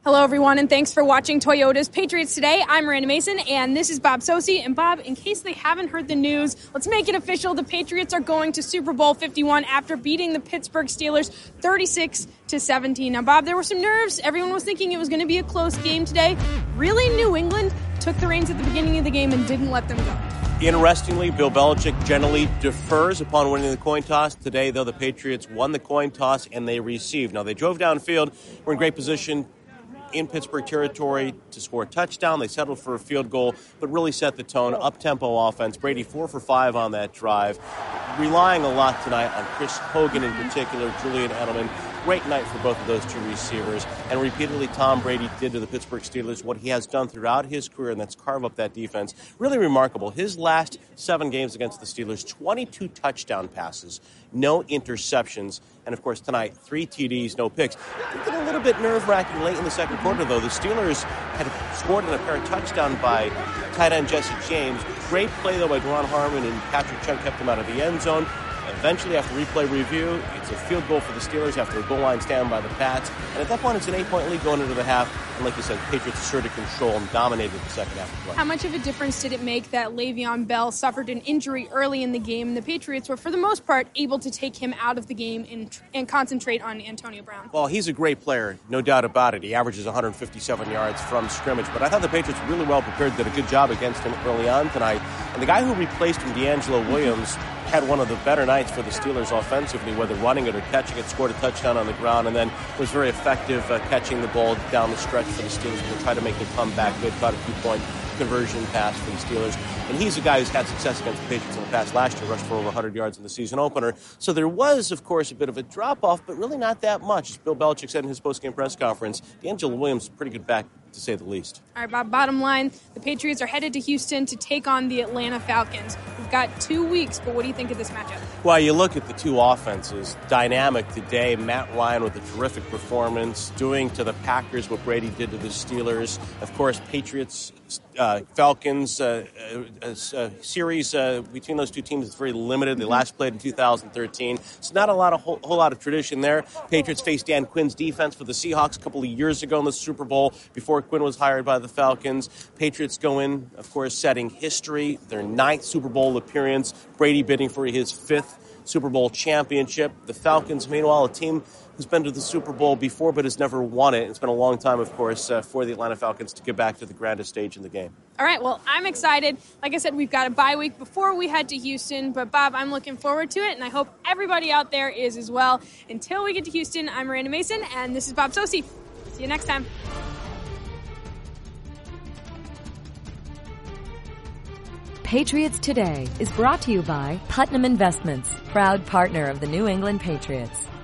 Hello, everyone, and thanks for watching Toyota's Patriots Today. I'm Miranda Mason, and this is Bob Socci. And Bob, in case they haven't heard the news, let's make it official. The Patriots are going to Super Bowl 51 after beating the Pittsburgh Steelers 36-17. Now, Bob, there were some nerves. Everyone was thinking it was going to be a close game today. Really, New England took the reins at the beginning of the game and didn't let them go. Interestingly, Bill Belichick generally defers upon winning the coin toss. Today, though, the Patriots won the coin toss and they received. Now, they drove downfield. We're in great position in Pittsburgh territory to score a touchdown. They settled for a field goal, but really set the tone. Up-tempo offense. Brady 4 for 5 on that drive. Relying a lot tonight on Chris Hogan in particular, Julian Edelman. Great night for both of those two receivers. And repeatedly, Tom Brady did to the Pittsburgh Steelers what he has done throughout his career, and that's carve up that defense. Really remarkable. His last 7 games against the Steelers, 22 touchdown passes, no interceptions. And, of course, tonight, 3 TDs, no picks. It got a little bit nerve-wracking late in the second quarter, though. The Steelers had scored in a pair of touchdowns by tight end Jesse James. Great play, though, by Duron Harmon, and Patrick Chung kept him out of the end zone. Eventually, after replay review, it's a field goal for the Steelers after a goal line stand by the Pats. And at that point, it's an 8-point lead going into the half. And like you said, Patriots asserted control and dominated the second half of play. How much of a difference did it make that Le'Veon Bell suffered an injury early in the game, and the Patriots were, for the most part, able to take him out of the game and concentrate on Antonio Brown? Well, he's a great player, no doubt about it. He averages 157 yards from scrimmage. But I thought the Patriots were really well prepared, did a good job against him early on tonight. And the guy who replaced him, D'Angelo Williams, had one of the better nights for the Steelers offensively, whether running it or catching it, scored a touchdown on the ground, and then was very effective catching the ball down the stretch for the Steelers to try to make the comeback. Good, caught a 2-point conversion pass for the Steelers. And he's a guy who's had success against the Patriots in the past. Last year, rushed for over 100 yards in the season opener. So there was, of course, a bit of a drop-off, but really not that much. As Bill Belichick said in his post-game press conference, D'Angelo Williams, pretty good back, to say the least. All right, Bob, bottom line, the Patriots are headed to Houston to take on the Atlanta Falcons. We've got 2 weeks, but what do you think of this matchup? Well, you look at the two offenses, dynamic today. Matt Ryan with a terrific performance, doing to the Packers what Brady did to the Steelers. Of course, Patriots, Falcons, series between those two teams is very limited. They last played in 2013. So not a whole lot of tradition there. Patriots faced Dan Quinn's defense for the Seahawks a couple of years ago in the Super Bowl before Quinn was hired by the Falcons. Patriots go in, of course, setting history, their 9th Super Bowl appearance. Brady bidding for his 5th Super Bowl championship. The Falcons, meanwhile, a team who's been to the Super Bowl before but has never won it. It's been a long time, of course, for the Atlanta Falcons to get back to the grandest stage in the game. All right, well, I'm excited. Like I said, we've got a bye week before we head to Houston. But, Bob, I'm looking forward to it, and I hope everybody out there is as well. Until we get to Houston, I'm Miranda Mason, and this is Bob Socci. See you next time. Patriots Today is brought to you by Putnam Investments, proud partner of the New England Patriots.